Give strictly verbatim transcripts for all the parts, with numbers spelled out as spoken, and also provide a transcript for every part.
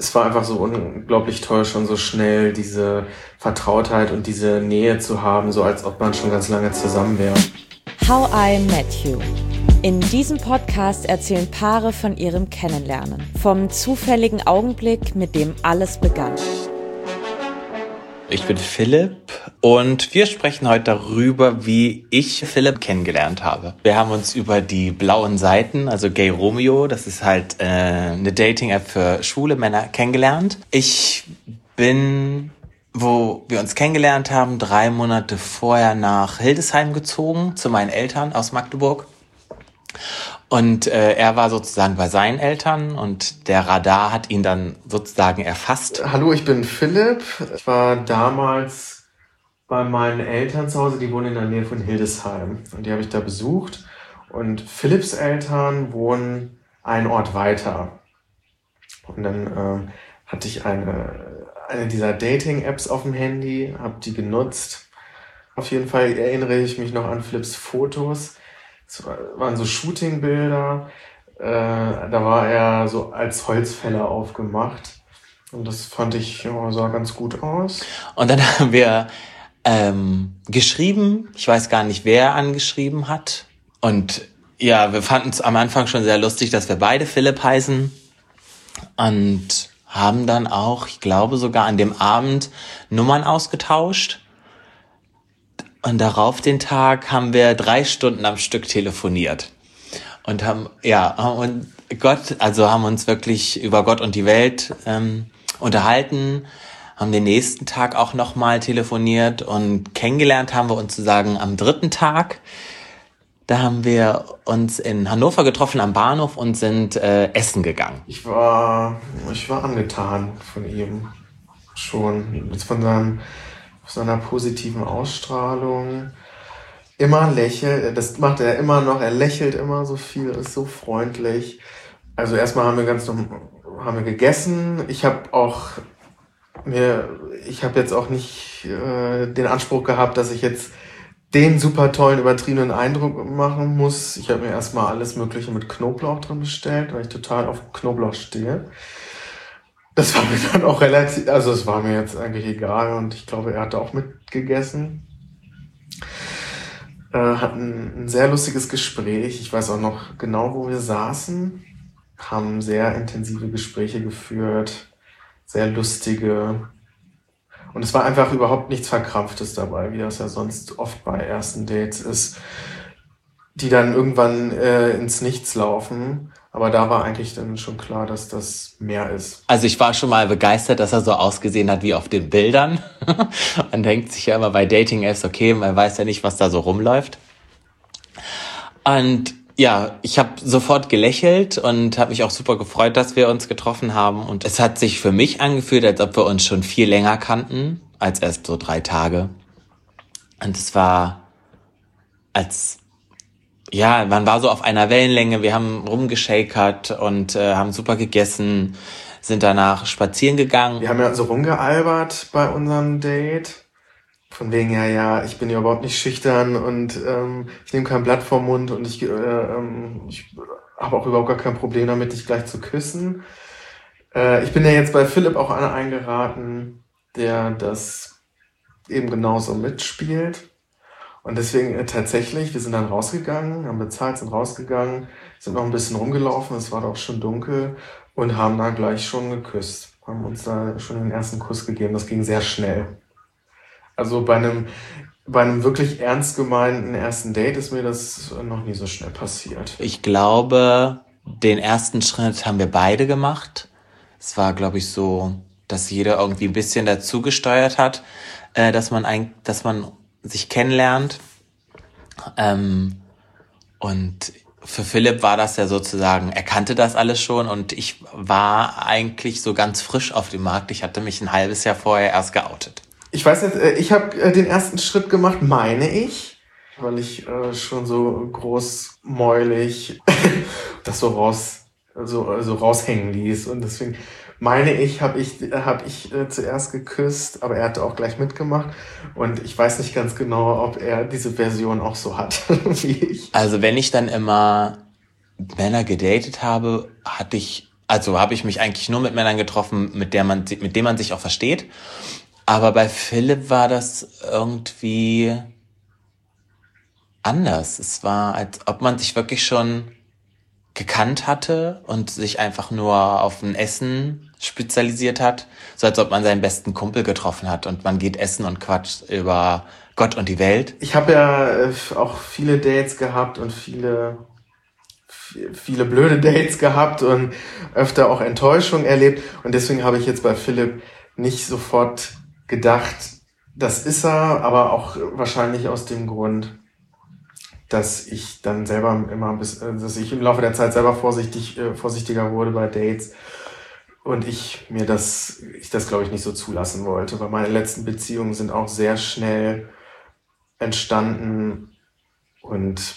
es war einfach so unglaublich toll, schon so schnell diese Vertrautheit und diese Nähe zu haben, so als ob man schon ganz lange zusammen wäre. How I Met You. In diesem Podcast erzählen Paare von ihrem Kennenlernen, vom zufälligen Augenblick, mit dem alles begann. Ich bin Philipp und wir sprechen heute darüber, wie ich Philipp kennengelernt habe. Wir haben uns über die blauen Seiten, also Gay Romeo, das ist halt äh, eine Dating-App für schwule Männer, kennengelernt. Ich bin, wo wir uns kennengelernt haben, drei Monate vorher nach Hildesheim gezogen, zu meinen Eltern aus Magdeburg. Und äh, er war sozusagen bei seinen Eltern und der Radar hat ihn dann sozusagen erfasst. Hallo, ich bin Philipp. Ich war damals bei meinen Eltern zu Hause, die wohnen in der Nähe von Hildesheim. Und die habe ich da besucht. Und Philipps Eltern wohnen einen Ort weiter. Und dann ähm, hatte ich eine, eine dieser Dating-Apps auf dem Handy, habe die genutzt. Auf jeden Fall erinnere ich mich noch an Philipps Fotos. Es waren so Shootingbilder, äh, da war er so als Holzfäller aufgemacht und das fand ich, ja, sah ganz gut aus. Und dann haben wir ähm, geschrieben, ich weiß gar nicht, wer angeschrieben hat. Und ja, wir fanden es am Anfang schon sehr lustig, dass wir beide Philipp heißen und haben dann auch, ich glaube sogar an dem Abend, Nummern ausgetauscht. Und darauf den Tag haben wir drei Stunden am Stück telefoniert und haben, ja, und Gott, also haben uns wirklich über Gott und die Welt ähm, unterhalten, haben den nächsten Tag auch nochmal telefoniert und kennengelernt haben wir uns sozusagen am dritten Tag. Da haben wir uns in Hannover getroffen am Bahnhof und sind äh, essen gegangen. Ich war, ich war angetan von ihm schon, von seinem seiner positiven Ausstrahlung, immer lächelt, das macht er immer noch, er lächelt immer so viel, ist so freundlich. Also erstmal haben wir ganz normal, haben wir gegessen. Ich habe auch mir, ich habe jetzt auch nicht äh, den Anspruch gehabt, dass ich jetzt den super tollen, übertriebenen Eindruck machen muss. Ich habe mir erstmal alles Mögliche mit Knoblauch drin bestellt, weil ich total auf Knoblauch stehe. Das war mir dann auch relativ, also es war mir jetzt eigentlich egal und ich glaube, er hatte auch mitgegessen. Äh, hatten ein sehr lustiges Gespräch. Ich weiß auch noch genau, wo wir saßen. Haben sehr intensive Gespräche geführt, sehr lustige. Und es war einfach überhaupt nichts Verkrampftes dabei, wie das ja sonst oft bei ersten Dates ist, die dann irgendwann äh, ins Nichts laufen. Aber da war eigentlich dann schon klar, dass das mehr ist. Also ich war schon mal begeistert, dass er so ausgesehen hat wie auf den Bildern. Man denkt sich ja immer bei Dating-Apps, okay, man weiß ja nicht, was da so rumläuft. Und ja, ich habe sofort gelächelt und habe mich auch super gefreut, dass wir uns getroffen haben. Und es hat sich für mich angefühlt, als ob wir uns schon viel länger kannten, als erst so drei Tage. Und es war als... Ja, man war so auf einer Wellenlänge, wir haben rumgeschakert und äh, haben super gegessen, sind danach spazieren gegangen. Wir haben ja so rumgealbert bei unserem Date. Von wegen, ja, ja, ich bin ja überhaupt nicht schüchtern und ähm, ich nehme kein Blatt vom Mund und ich, äh, ähm, ich habe auch überhaupt gar kein Problem damit, dich gleich zu küssen. Äh, ich bin ja jetzt bei Philipp auch einer eingeraten, der das eben genauso mitspielt. Und deswegen äh, tatsächlich, wir sind dann rausgegangen, haben bezahlt, sind rausgegangen, sind noch ein bisschen rumgelaufen, es war doch schon dunkel und haben dann gleich schon geküsst. Haben uns da schon den ersten Kuss gegeben, das ging sehr schnell. Also bei einem, bei einem wirklich ernst gemeinten ersten Date ist mir das noch nie so schnell passiert. Ich glaube, den ersten Schritt haben wir beide gemacht. Es war, glaube ich, so, dass jeder irgendwie ein bisschen dazu gesteuert hat, äh, dass man ein, dass man sich kennenlernt. Ähm, und für Philipp war das ja sozusagen, er kannte das alles schon und ich war eigentlich so ganz frisch auf dem Markt. Ich hatte mich ein halbes Jahr vorher erst geoutet. Ich weiß jetzt, ich habe den ersten Schritt gemacht, meine ich, weil ich äh, schon so großmäulig das so raus, so, so raushängen ließ und deswegen meine ich, habe ich, hab ich äh, zuerst geküsst, aber er hatte auch gleich mitgemacht. Und ich weiß nicht ganz genau, ob er diese Version auch so hat wie ich. Also wenn ich dann immer Männer gedatet habe, hatte ich Also habe ich mich eigentlich nur mit Männern getroffen, mit der man, mit denen man sich auch versteht. Aber bei Philipp war das irgendwie anders. Es war, als ob man sich wirklich schon gekannt hatte und sich einfach nur auf ein Essen spezialisiert hat. So als ob man seinen besten Kumpel getroffen hat und man geht essen und quatscht über Gott und die Welt. Ich habe ja auch viele Dates gehabt und viele, viele blöde Dates gehabt und öfter auch Enttäuschung erlebt. Und deswegen habe ich jetzt bei Philipp nicht sofort gedacht, das ist er, aber auch wahrscheinlich aus dem Grund, dass ich dann selber immer, bis, dass ich im Laufe der Zeit selber vorsichtig, äh, vorsichtiger wurde bei Dates und ich mir das, ich das glaube ich nicht so zulassen wollte, weil meine letzten Beziehungen sind auch sehr schnell entstanden und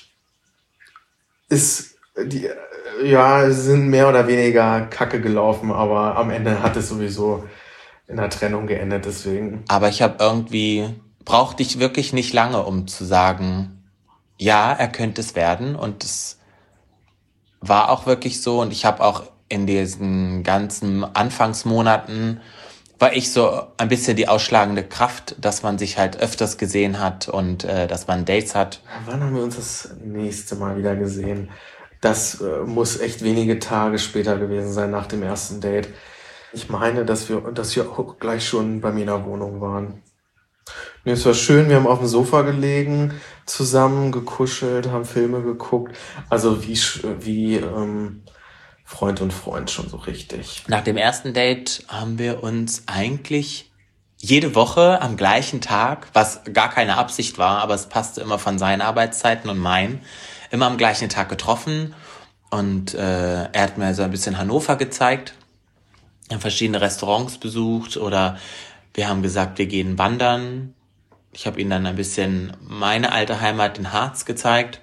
ist, die, ja, sind mehr oder weniger kacke gelaufen, aber am Ende hat es sowieso in der Trennung geendet, deswegen. Aber ich habe irgendwie, brauchte ich wirklich nicht lange, um zu sagen, ja, er könnte es werden und es war auch wirklich so und ich habe auch in diesen ganzen Anfangsmonaten war ich so ein bisschen die ausschlagende Kraft, dass man sich halt öfters gesehen hat und äh, dass man Dates hat. Wann haben wir uns das nächste Mal wieder gesehen? Das äh, muss echt wenige Tage später gewesen sein, nach dem ersten Date. Ich meine, dass wir, dass wir auch gleich schon bei mir in der Wohnung waren. Nee, es war schön, wir haben auf dem Sofa gelegen, zusammen gekuschelt, haben Filme geguckt. Also wie, wie ähm, Freund und Freund schon so richtig. Nach dem ersten Date haben wir uns eigentlich jede Woche am gleichen Tag, was gar keine Absicht war, aber es passte immer von seinen Arbeitszeiten und meinen, immer am gleichen Tag getroffen. Und äh, er hat mir so ein bisschen Hannover gezeigt, verschiedene Restaurants besucht oder wir haben gesagt, wir gehen wandern. Ich habe ihm dann ein bisschen meine alte Heimat in Harz gezeigt.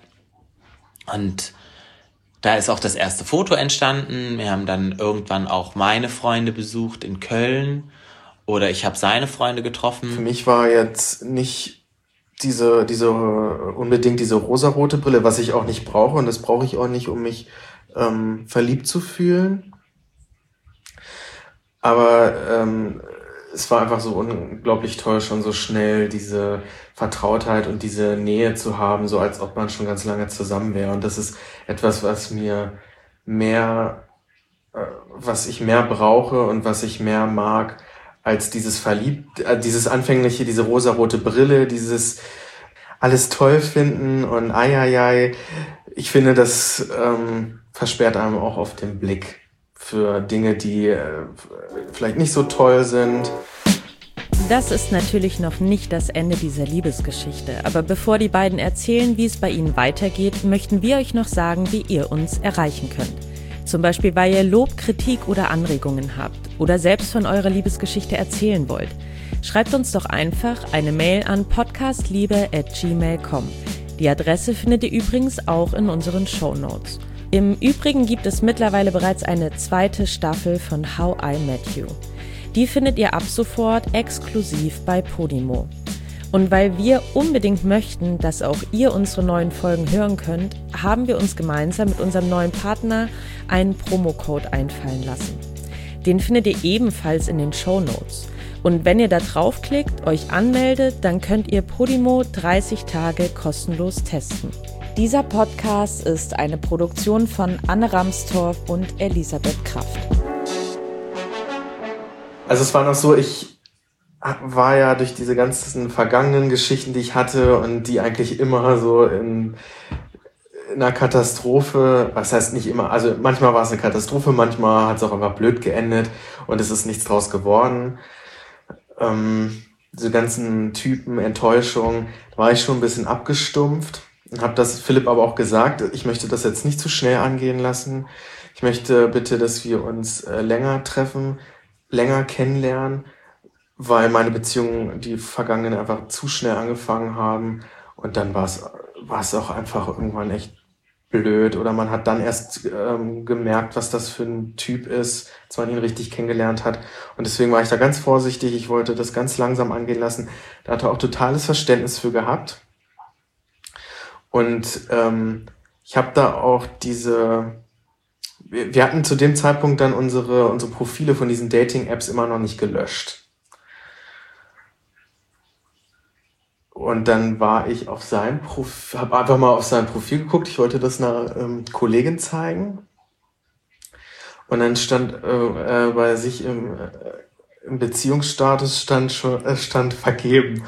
Und da ist auch das erste Foto entstanden. Wir haben dann irgendwann auch meine Freunde besucht in Köln. Oder ich habe seine Freunde getroffen. Für mich war jetzt nicht diese, diese unbedingt diese rosarote Brille, was ich auch nicht brauche. Und das brauche ich auch nicht, um mich ähm, verliebt zu fühlen. Aber ähm, es war einfach so unglaublich toll, schon so schnell diese Vertrautheit und diese Nähe zu haben, so als ob man schon ganz lange zusammen wäre. Und das ist etwas, was mir mehr, äh, was ich mehr brauche und was ich mehr mag, als dieses Verliebt, äh, dieses anfängliche, diese rosarote Brille, dieses alles toll finden und ai, ai, ai. Ich finde, das ähm, versperrt einem auch auf den Blick für Dinge, die äh, vielleicht nicht so toll sind. Das ist natürlich noch nicht das Ende dieser Liebesgeschichte. Aber bevor die beiden erzählen, wie es bei ihnen weitergeht, möchten wir euch noch sagen, wie ihr uns erreichen könnt. Zum Beispiel, weil ihr Lob, Kritik oder Anregungen habt oder selbst von eurer Liebesgeschichte erzählen wollt. Schreibt uns doch einfach eine Mail an podcastliebe at gmail punkt com. Die Adresse findet ihr übrigens auch in unseren Shownotes. Im Übrigen gibt es mittlerweile bereits eine zweite Staffel von How I Met You. Die findet ihr ab sofort exklusiv bei Podimo. Und weil wir unbedingt möchten, dass auch ihr unsere neuen Folgen hören könnt, haben wir uns gemeinsam mit unserem neuen Partner einen Promocode einfallen lassen. Den findet ihr ebenfalls in den Shownotes. Und wenn ihr da draufklickt, euch anmeldet, dann könnt ihr Podimo dreißig Tage kostenlos testen. Dieser Podcast ist eine Produktion von Anne Ramstorff und Elisabeth Kraft. Also es war noch so, ich war ja durch diese ganzen vergangenen Geschichten, die ich hatte und die eigentlich immer so in, in einer Katastrophe, was heißt nicht immer, also manchmal war es eine Katastrophe, manchmal hat es auch einfach blöd geendet und es ist nichts draus geworden. Ähm, diese ganzen Typen, Enttäuschung, da war ich schon ein bisschen abgestumpft. Und habe das Philipp aber auch gesagt, ich möchte das jetzt nicht zu schnell angehen lassen. Ich möchte bitte, dass wir uns äh, länger treffen, länger kennenlernen, weil meine Beziehungen, die vergangenen, einfach zu schnell angefangen haben. Und dann war es war es auch einfach irgendwann echt blöd. Oder man hat dann erst ähm, gemerkt, was das für ein Typ ist, als man ihn richtig kennengelernt hat. Und deswegen war ich da ganz vorsichtig. Ich wollte das ganz langsam angehen lassen. Da hat er auch totales Verständnis für gehabt. Und ähm, ich habe da auch diese wir hatten zu dem Zeitpunkt dann unsere, unsere Profile von diesen Dating-Apps immer noch nicht gelöscht. Und dann war ich auf sein Profil, habe einfach mal auf sein Profil geguckt. Ich wollte das einer ähm, Kollegin zeigen. Und dann stand äh, äh, bei sich im, äh, im Beziehungsstatus stand schon äh, stand vergeben.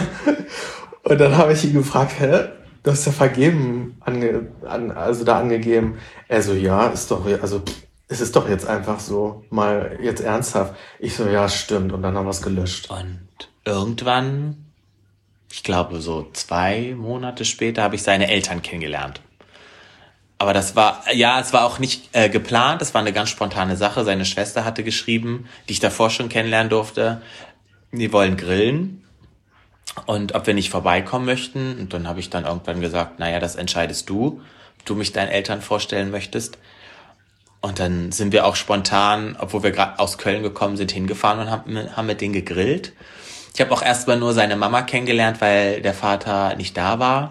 Und dann habe ich ihn gefragt, hä? Du hast ja vergeben ange, an, also da angegeben. Er so, ja, ist doch, also es ist doch jetzt einfach so, mal jetzt ernsthaft. Ich so, ja, stimmt. Und dann haben wir es gelöscht. Und irgendwann, ich glaube so zwei Monate später, habe ich seine Eltern kennengelernt. Aber das war, ja, es war auch nicht äh, geplant, es war eine ganz spontane Sache. Seine Schwester hatte geschrieben, die ich davor schon kennenlernen durfte, die wollen grillen und ob wir nicht vorbeikommen möchten. Und dann habe ich dann irgendwann gesagt, naja, das entscheidest du, ob du mich deinen Eltern vorstellen möchtest. Und dann sind wir auch spontan, obwohl wir gerade aus Köln gekommen sind, hingefahren und haben, haben mit denen gegrillt. Ich habe auch erstmal nur seine Mama kennengelernt, weil der Vater nicht da war.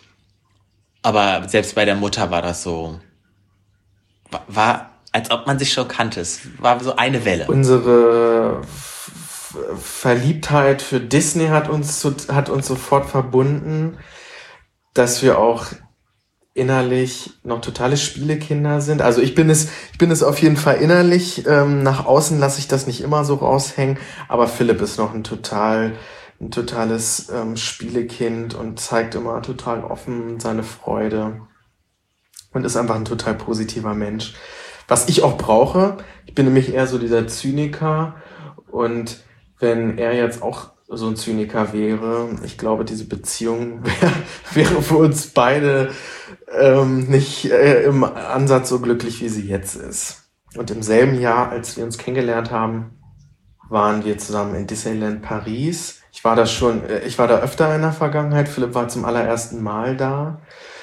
Aber selbst bei der Mutter war das so, war, war als ob man sich schon kannte. Es war so eine Welle. Unsere F- Verliebtheit für Disney hat uns, so, hat uns sofort verbunden, dass wir auch innerlich noch totale Spielekinder sind. Also ich bin es, ich bin es auf jeden Fall innerlich. Ähm, nach außen lasse ich das nicht immer so raushängen. Aber Philipp ist noch ein total... ein totales ähm, Spielekind und zeigt immer total offen seine Freude und ist einfach ein total positiver Mensch. Was ich auch brauche, ich bin nämlich eher so dieser Zyniker und wenn er jetzt auch so ein Zyniker wäre, ich glaube, diese Beziehung wär, wäre für uns beide ähm, nicht äh, im Ansatz so glücklich, wie sie jetzt ist. Und im selben Jahr, als wir uns kennengelernt haben, waren wir zusammen in Disneyland Paris. Ich war da schon, ich war da öfter in der Vergangenheit. Philipp war zum allerersten Mal da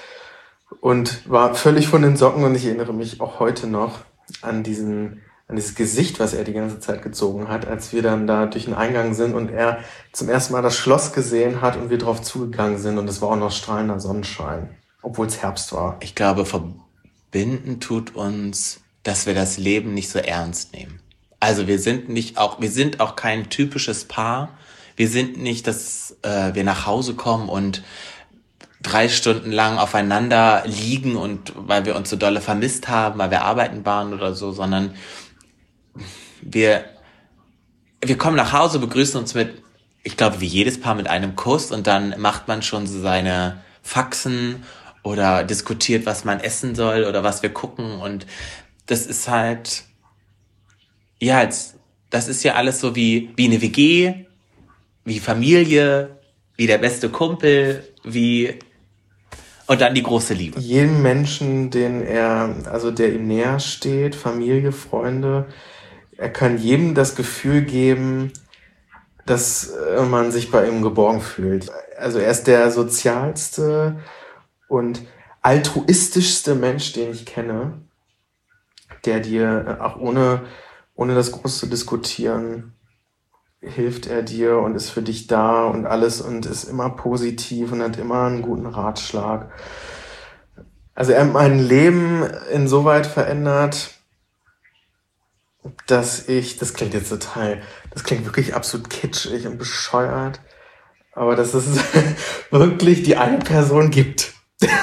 und war völlig von den Socken und ich erinnere mich auch heute noch an diesen, an dieses Gesicht, was er die ganze Zeit gezogen hat, als wir dann da durch den Eingang sind und er zum ersten Mal das Schloss gesehen hat und wir drauf zugegangen sind und es war auch noch strahlender Sonnenschein, obwohl es Herbst war. Ich glaube, verbinden tut uns, dass wir das Leben nicht so ernst nehmen. Also wir sind nicht auch, wir sind auch kein typisches Paar. Wir sind nicht, dass äh, wir nach Hause kommen und drei Stunden lang aufeinander liegen und weil wir uns so dolle vermisst haben, weil wir arbeiten waren oder so, sondern wir wir kommen nach Hause, begrüßen uns mit, ich glaube, wie jedes Paar mit einem Kuss und dann macht man schon so seine Faxen oder diskutiert, was man essen soll oder was wir gucken und das ist halt, ja, jetzt, das ist ja alles so wie wie eine W G, wie Familie, wie der beste Kumpel, wie und dann die große Liebe. Jedem Menschen, den er, also der ihm näher steht, Familie, Freunde, er kann jedem das Gefühl geben, dass man sich bei ihm geborgen fühlt. Also er ist der sozialste und altruistischste Mensch, den ich kenne, der dir auch ohne, ohne das groß zu diskutieren, hilft er dir und ist für dich da und alles und ist immer positiv und hat immer einen guten Ratschlag. Also er hat mein Leben insoweit verändert, dass ich, das klingt jetzt total, das klingt wirklich absolut kitschig und bescheuert, aber dass es wirklich die eine Person gibt.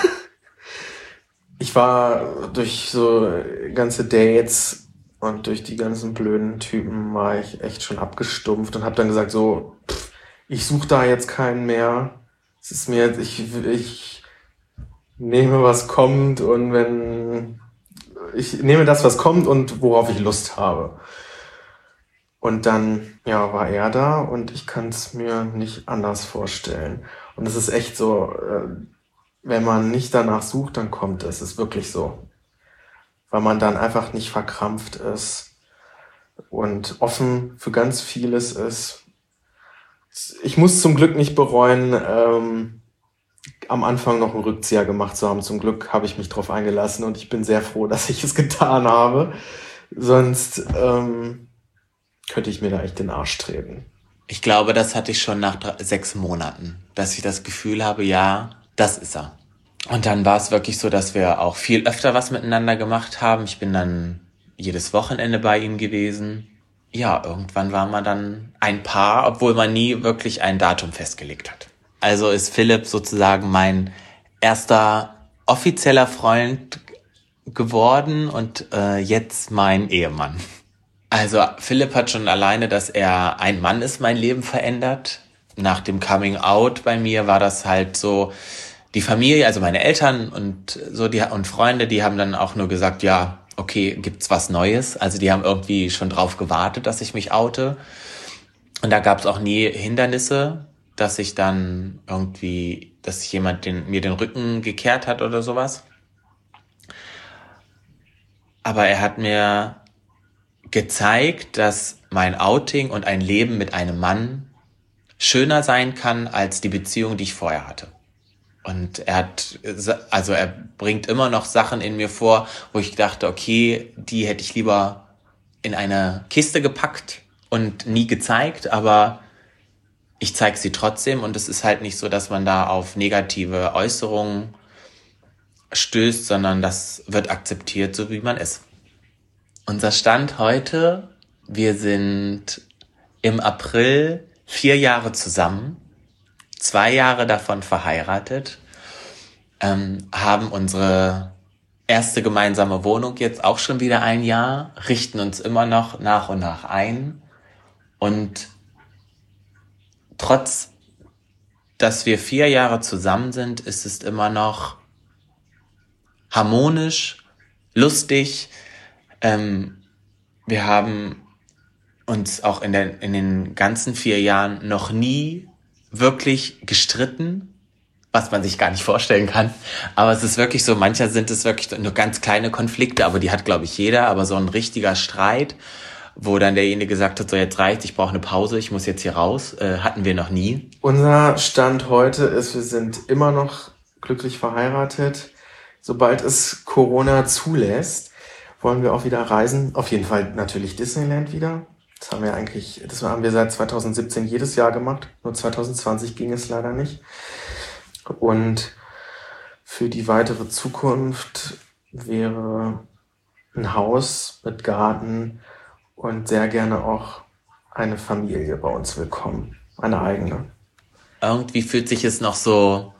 Ich war durch so ganze Dates und durch die ganzen blöden Typen war ich echt schon abgestumpft und habe dann gesagt, so, pff, ich suche da jetzt keinen mehr. Es ist mir, ich, ich nehme, was kommt und wenn, ich nehme das, was kommt und worauf ich Lust habe. Und dann, ja, war er da und ich kann es mir nicht anders vorstellen. Und es ist echt so, wenn man nicht danach sucht, dann kommt es. Es ist wirklich so. Weil man dann einfach nicht verkrampft ist und offen für ganz vieles ist. Ich muss zum Glück nicht bereuen, ähm, am Anfang noch einen Rückzieher gemacht zu haben. Zum Glück habe ich mich drauf eingelassen und ich bin sehr froh, dass ich es getan habe. Sonst ähm, könnte ich mir da echt den Arsch treten. Ich glaube, das hatte ich schon nach drei, sechs Monaten, dass ich das Gefühl habe, ja, das ist er. Und dann war es wirklich so, dass wir auch viel öfter was miteinander gemacht haben. Ich bin dann jedes Wochenende bei ihm gewesen. Ja, irgendwann war man dann ein Paar, obwohl man nie wirklich ein Datum festgelegt hat. Also ist Philipp sozusagen mein erster offizieller Freund geworden und äh, jetzt mein Ehemann. Also Philipp hat schon alleine, dass er ein Mann ist, mein Leben verändert. Nach dem Coming Out bei mir war das halt so, die Familie, also meine Eltern und so die und Freunde, die haben dann auch nur gesagt, ja, okay, gibt's was Neues? Also die haben irgendwie schon drauf gewartet, dass ich mich oute. Und da gab's auch nie Hindernisse, dass ich dann irgendwie, dass jemand den, mir den Rücken gekehrt hat oder sowas. Aber er hat mir gezeigt, dass mein Outing und ein Leben mit einem Mann schöner sein kann als die Beziehung, die ich vorher hatte. Und er hat, also er bringt immer noch Sachen in mir vor, wo ich dachte, okay, die hätte ich lieber in eine Kiste gepackt und nie gezeigt, aber ich zeige sie trotzdem und es ist halt nicht so, dass man da auf negative Äußerungen stößt, sondern das wird akzeptiert, so wie man ist. Unser Stand heute, wir sind im April vier Jahre zusammen, zwei Jahre davon verheiratet, ähm, haben unsere erste gemeinsame Wohnung jetzt auch schon wieder ein Jahr, richten uns immer noch nach und nach ein und trotz, dass wir vier Jahre zusammen sind, ist es immer noch harmonisch, lustig. Ähm, wir haben uns auch in, der, in den ganzen vier Jahren noch nie wirklich gestritten, was man sich gar nicht vorstellen kann. Aber es ist wirklich so, mancher sind es wirklich nur ganz kleine Konflikte, aber die hat, glaube ich, jeder. Aber so ein richtiger Streit, wo dann derjenige gesagt hat, so jetzt reicht, ich brauche eine Pause, ich muss jetzt hier raus, äh, hatten wir noch nie. Unser Stand heute ist, wir sind immer noch glücklich verheiratet. Sobald es Corona zulässt, wollen wir auch wieder reisen. Auf jeden Fall natürlich Disneyland wieder. Das haben wir eigentlich, das haben wir seit zwanzig siebzehn jedes Jahr gemacht. Nur zwanzig zwanzig ging es leider nicht. Und für die weitere Zukunft wäre ein Haus mit Garten und sehr gerne auch eine Familie bei uns willkommen. Eine eigene. Irgendwie fühlt sich es noch so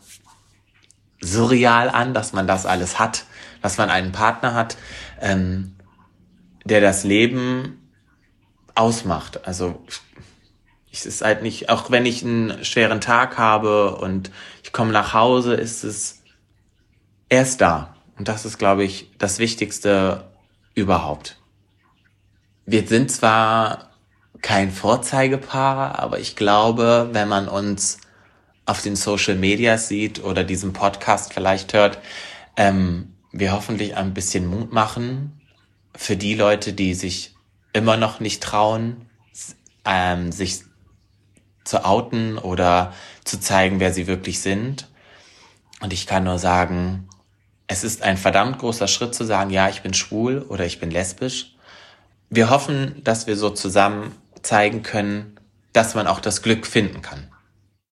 surreal an, dass man das alles hat, dass man einen Partner hat, ähm, der das Leben ausmacht. Also es ist halt nicht, auch wenn ich einen schweren Tag habe und ich komme nach Hause, ist es, er ist da. Und das ist, glaube ich, das Wichtigste überhaupt. Wir sind zwar kein Vorzeigepaar, aber ich glaube, wenn man uns auf den Social Media sieht oder diesen Podcast vielleicht hört, ähm, wir hoffentlich ein bisschen Mut machen für die Leute, die sich immer noch nicht trauen, ähm, sich zu outen oder zu zeigen, wer sie wirklich sind. Und ich kann nur sagen, es ist ein verdammt großer Schritt zu sagen, ja, ich bin schwul oder ich bin lesbisch. Wir hoffen, dass wir so zusammen zeigen können, dass man auch das Glück finden kann.